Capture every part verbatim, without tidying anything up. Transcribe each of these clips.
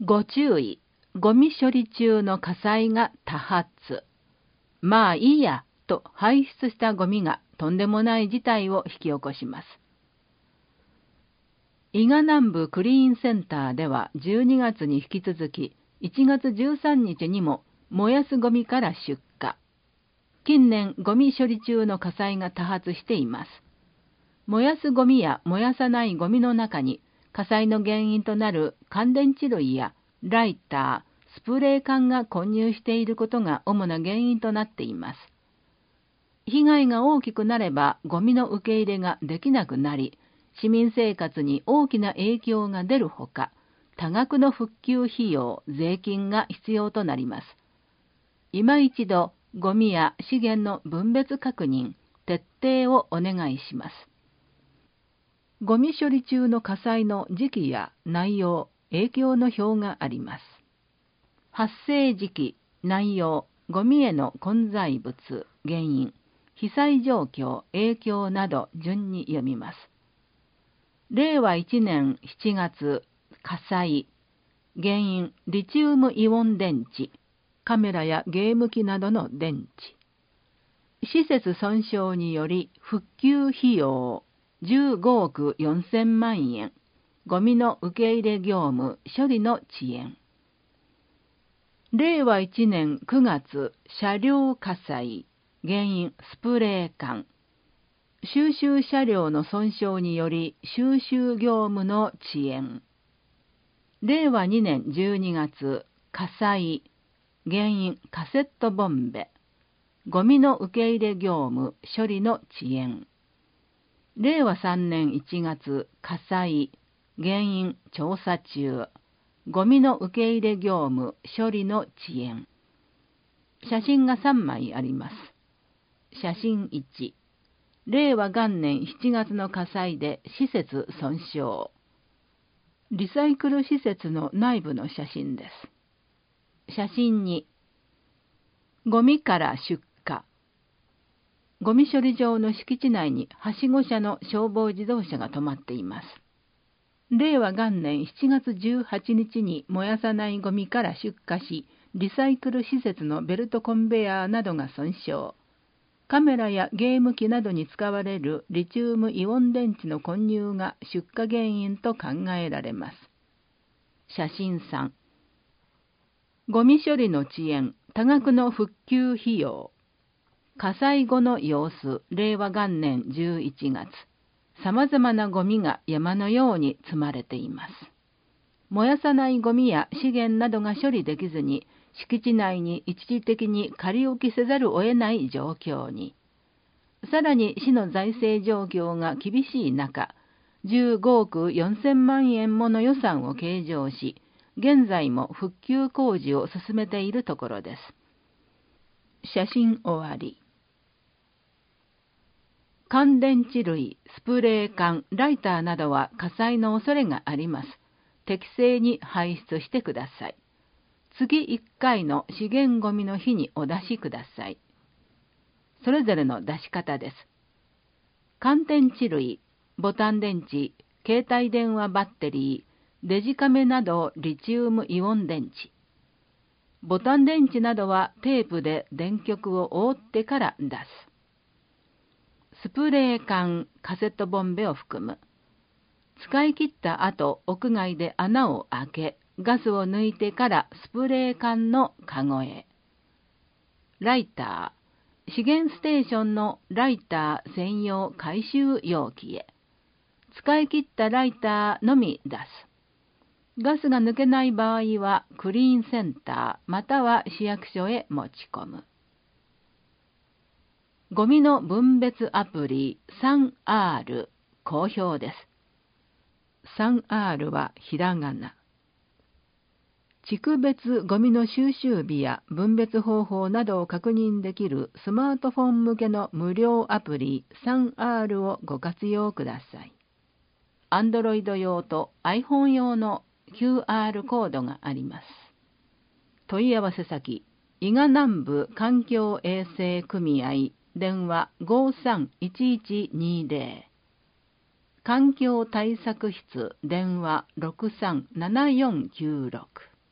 ご注意、ゴミ処理中の火災が多発。まあいいやと排出したゴミがとんでもない事態を引き起こします。伊賀南部クリーンセンターではじゅうにがつに引き続きいちがつじゅうさんにちにも燃やすゴミから出火。近年ゴミ処理中の火災が多発しています。燃やすゴミや燃やさないゴミの中に火災の原因となる乾電池類やライター、スプレー缶が混入していることが主な原因となっています。被害が大きくなればゴミの受け入れができなくなり、市民生活に大きな影響が出るほか、多額の復旧費用、税金が必要となります。今一度、ゴミや資源の分別確認、徹底をお願いします。ゴミ処理中の火災の時期や内容、影響の表があります。発生時期、内容、ゴミへの混在物、原因、被災状況、影響など順に読みます。れいわいちねんしちがつ、火災。原因、リチウムイオン電池。カメラやゲーム機などの電池。施設損傷により復旧費用、じゅうごおくよんせんまんえん。ゴミの受け入れ業務、処理の遅延。れいわいちねんくがつ、車両火災。原因、スプレー缶。収集車両の損傷により収集業務の遅延。れいわにねんじゅうにがつ、火災。原因、カセットボンベ。ゴミの受け入れ業務、処理の遅延。れいわさんねんいちがつ、火災。原因、調査中。ゴミの受け入れ業務、処理の遅延。写真がさんまいあります。写真いち。れいわがんねんしちがつの火災で施設損傷。リサイクル施設の内部の写真です。写真に、ゴミから出火。ゴミ処理場の敷地内にはしご車の消防自動車が止まっています。れいわがんねんしちがつじゅうはちにちに燃やさないゴミから出火し、リサイクル施設のベルトコンベヤーなどが損傷。カメラやゲーム機などに使われるリチウムイオン電池の混入が出火原因と考えられます。写真さん。ゴミ処理の遅延、多額の復旧費用。火災後の様子、れいわがんねんじゅういちがつ。さまざまなゴミが山のように積まれています。燃やさないゴミや資源などが処理できずに、敷地内に一時的に仮置きせざるを得ない状況に。さらに市の財政状況が厳しい中、じゅうごおくよんせんまんえんもの予算を計上し、現在も復旧工事を進めているところです。写真終わり。乾電池類、スプレー缶、ライターなどは火災の恐れがあります。適正に排出してください。月いっかいの資源ごみの日にお出しください。それぞれの出し方です。乾電池類、ボタン電池、携帯電話バッテリー、デジカメなどリチウムイオン電池。ボタン電池などはテープで電極を覆ってから出す。スプレー缶、カセットボンベを含む。使い切った後、屋外で穴を開け、ガスを抜いてからスプレー缶のカゴへ。ライター、資源ステーションのライター専用回収容器へ。使い切ったライターのみ出す。ガスが抜けない場合はクリーンセンターまたは市役所へ持ち込む。ゴミの分別アプリ スリーアール 好評です。スリーアール はひらがな。地区別ゴミの収集日や分別方法などを確認できるスマートフォン向けの無料アプリ スリーアール をご活用ください。Android 用と iPhone 用の キューアール コードがあります。問い合わせ先、伊賀南部環境衛生組合、電話 ごーさんいちいちにゼロ。環境対策室電話ろくさんななよんきゅうろく。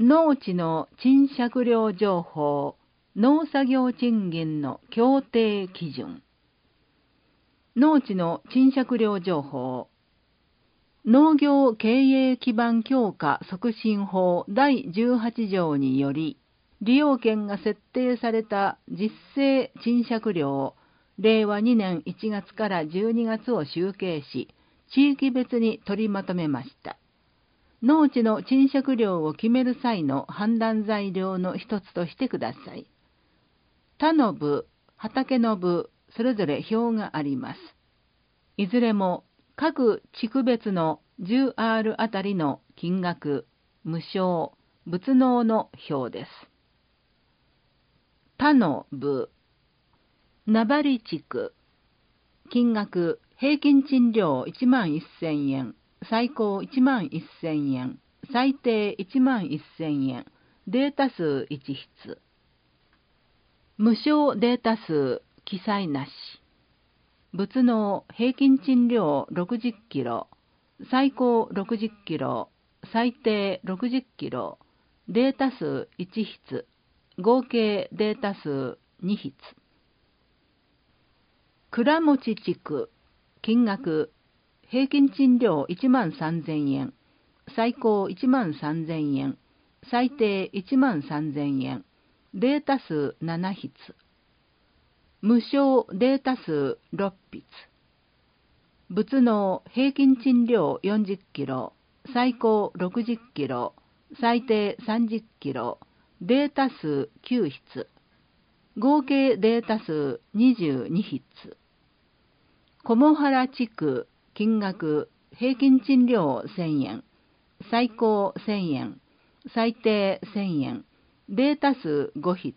農地の賃借料情報、農作業賃金の協定基準。農地の賃借料情報。農業経営基盤強化促進法だいじゅうはち条により、利用権が設定された実勢賃借料をれいわにねんいちがつからじゅうにがつを集計し、地域別に取りまとめました。農地の賃借料を決める際の判断材料の一つとしてください。田の部、畑の部、それぞれ表があります。いずれも各地区別の じゅうアール あたりの金額、無償、物納の表です。田の部、名張地区、金額、平均賃料いちまんせんえん、最高いちまんせんえん、最低いちまんせんえん、データ数いち筆。無償データ数、記載なし。物納、平均賃料ろくじゅっキロ、最高ろくじゅっキロ、最低ろくじゅっキロ、データ数いち筆、合計データ数に筆。倉持地区、金額、平均賃料いちまんさんぜんえん、最高いちまんさんぜんえん、最低いちまんさんぜんえん、データ数なな筆。無償データ数ろく筆。物納平均賃料よんじゅっキロ、最高ろくじゅっキロ、最低さんじゅっキロ、データ数きゅう筆。合計データ数にじゅうに筆。菰原地区、金額、平均賃料せんえん、最高せんえん、最低せんえん、データ数ご筆。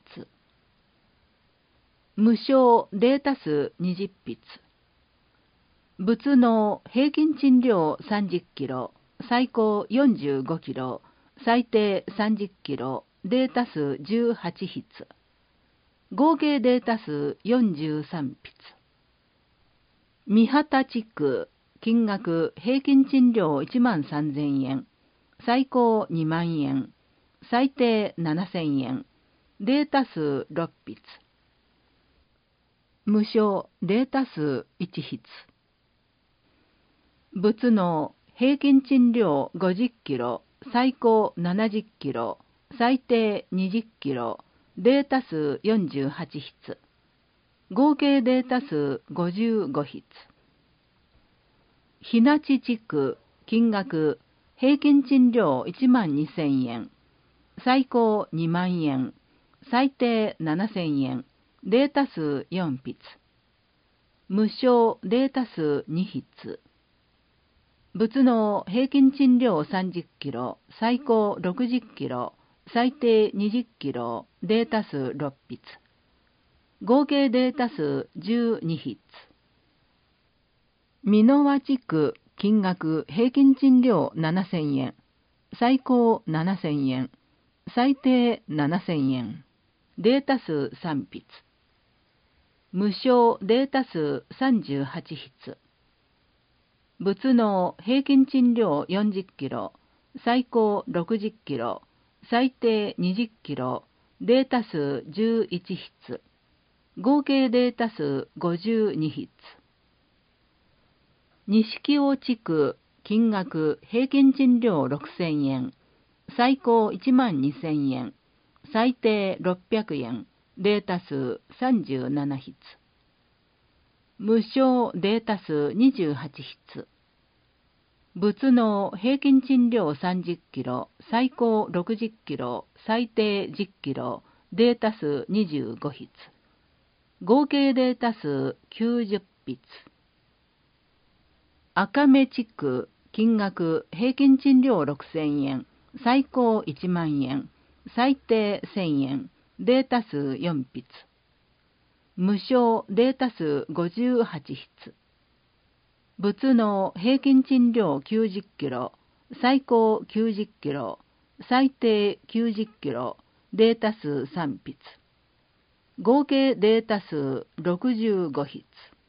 無償データ数にじゅう筆。物納平均賃料さんじゅっキロ、最高よんじゅうごキロ、最低さんじゅっキロ、データ数じゅうはち筆。合計データ数よんじゅうさん筆。三畑地区、金額、平均賃料いちまんさんぜんえん、最高にまんえん、最低ななせんえん、データ数ろく筆。無償データ数いち筆。物納、平均賃料ごじゅっキロ、最高ななじゅっキロ、最低にじゅっキロ、データ数よんじゅうはち筆。合計データ数ごじゅうご筆。日立地区、金額、平均賃料いちまんにせんえん、最高にまんえん、最低ななせんえん、データ数よん筆。無償データ数に筆。物納平均賃料さんじゅっキロ、最高ろくじゅっキロ、最低にじゅっキロ、データ数ろく筆。合計データ数じゅうに筆。美濃和地区、金額、平均賃料ななせんえん、最高ななせんえん、最低ななせんえん、データ数さん筆。無償データ数さんじゅうはち筆。物納平均賃料よんじゅっキロ、最高ろくじゅっキロ、最低にじゅっキロ、データ数じゅういち筆。合計データ数ごじゅうに筆。錦尾地区、金額、平均賃料ろくせんえん、最高いちまんにせんえん、最低ろっぴゃくえん、データ数さんじゅうなな筆。無償データ数にじゅうはち筆。物納平均賃料さんじゅっキロ、最高ろくじゅっキロ、最低じゅっキロ、データ数にじゅうご筆。合計データ数きゅうじゅう筆。赤目地区、金額、平均賃料ろくせんえん、最高いちまんえん、最低せんえん、データ数よん筆。無償データ数ごじゅうはち筆。物納平均賃料きゅうじゅっキロ、最高きゅうじゅっキロ、最低きゅうじゅっキロ、データ数さん筆。合計データ数ろくじゅうご筆。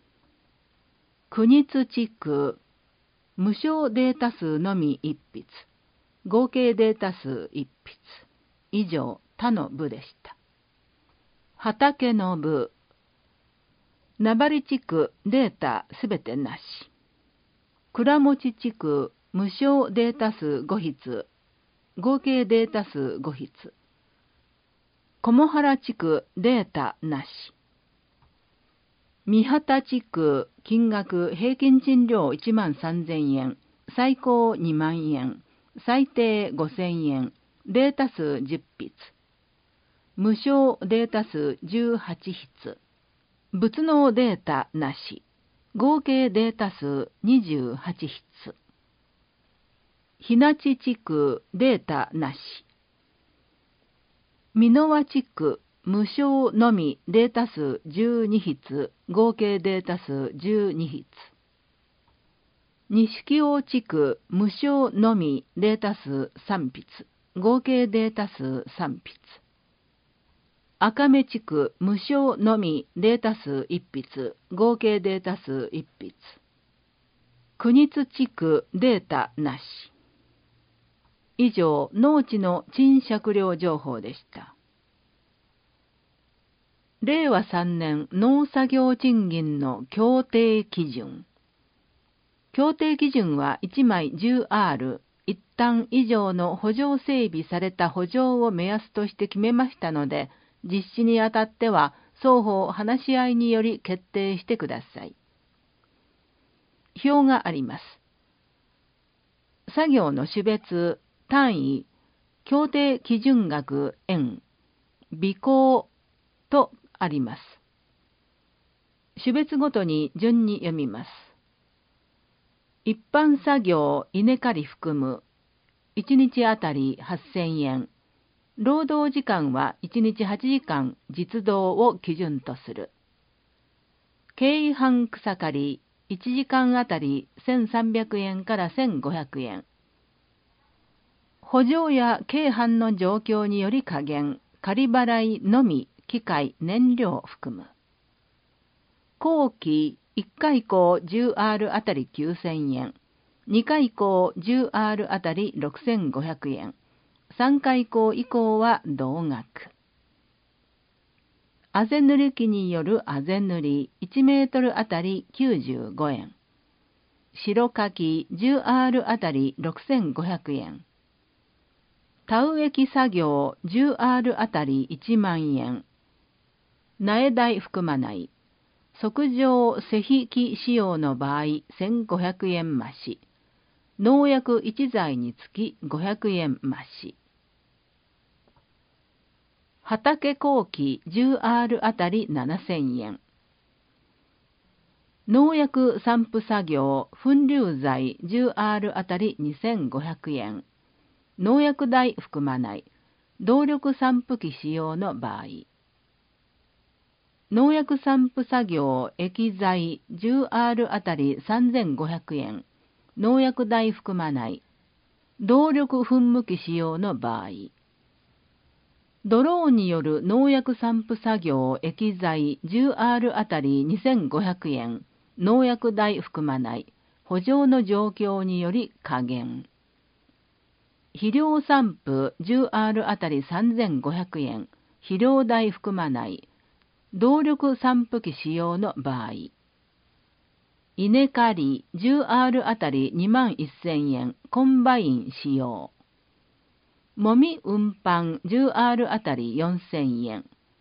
国津地区、無償データ数のみいち筆。合計データ数いち筆。 以上他の部でした。畑の部。名張地区データすべてなし。倉持地区無償データ数ご筆。合計データ数ご筆。菰原地区データなし。三畑地区金額平均賃料いちまんさんぜんえん、最高にまんえん、最低ごせんえん、データ数じゅっ筆。無償データ数じゅうはち筆。物納データなし。合計データ数にじゅうはち筆。日立地区データなし。美濃和地区無償のみデータ数じゅうに筆、合計データ数じゅうに筆。錦尾地区無償のみデータ数さん筆、合計データ数さん筆。赤目地区無償のみデータ数いち筆、合計データ数いち筆。国津地区データなし。以上、農地の賃借料情報でした。れいわさんねん農作業賃金の協定基準。協定基準はいちまい じゅうアール、一旦以上の補助整備された補助を目安として決めましたので、実施にあたっては双方話し合いにより決定してください。表があります。作業の種別、単位、協定基準額円、備考とあります。種別ごとに順に読みます。一般作業稲刈り含むいちにちあたりはっせんえん。労働時間はいちにちはちじかん実働を基準とする。軽範草刈りいちじかんあたりせんさんびゃくえんからせんごひゃくえん。補助や軽範の状況により加減、仮払いのみ、機械、燃料を含む。後期いっかい以降 じゅうアール あたりきゅうせんえん、にかい以降 じゅうアール あたりろくせんごひゃくえん、さんかい以降以降は同額。あぜ塗り機によるあぜ塗りいちメートルあたりきゅうじゅうごえん。白かき じゅうアール あたりろくせんごひゃくえん。田植え機作業 じゅうアール あたりいちまんえん。苗代含まない。測定施肥機使用の場合せんごひゃくえん増し。農薬いち材につきごひゃくえん増し。畑後期 じゅうアール あたりななせんえん。農薬散布作業粉粒剤 じゅうアール あたりにせんごひゃくえん。農薬代含まない。動力散布機使用の場合。農薬散布作業液剤 じゅうアール あたりさんぜんごひゃくえん。農薬代含まない。動力噴霧機使用の場合。ドローンによる農薬散布作業液剤 じゅうアール あたりにせんごひゃくえん。農薬代含まない。補助の状況により加減。肥料散布 じゅうアール あたりさんぜんごひゃくえん。肥料代含まない。動力散布機使用の場合。稲刈り じゅうアール あたりにまんせんえん。コンバイン使用。もみ運搬 じゅうアール あたりよんせんえん。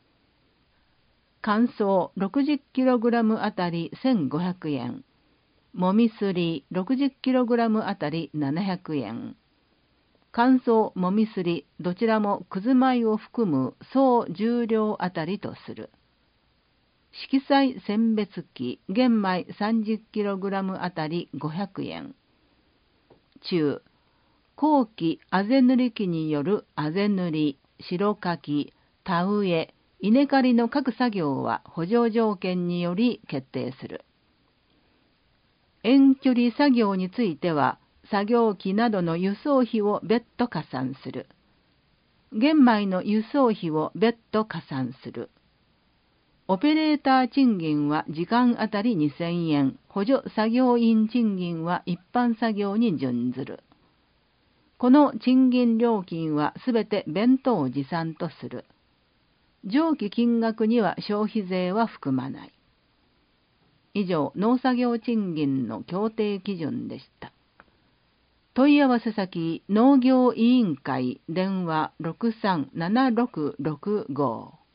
乾燥 ろくじゅっキログラム あたりせんごひゃくえん。もみすり ろくじゅっキログラム あたりななひゃくえん。乾燥もみすりどちらもくず米を含む総重量あたりとする。色彩選別機玄米 さんじゅっキログラム あたりごひゃくえん。中後期あぜ塗り機によるあぜ塗り、白かき、田植え、稲刈りの各作業は補助条件により決定する。遠距離作業については作業機などの輸送費を別途加算する。玄米の輸送費を別途加算する。オペレーター賃金は時間あたりにせんえん、補助作業員賃金は一般作業に準ずる。 この賃金料金はすべて弁当を持参とする。上記金額には消費税は含まない。以上、農作業賃金の協定基準でした。問い合わせ先、農業委員会、電話ろくさんななろくろくご。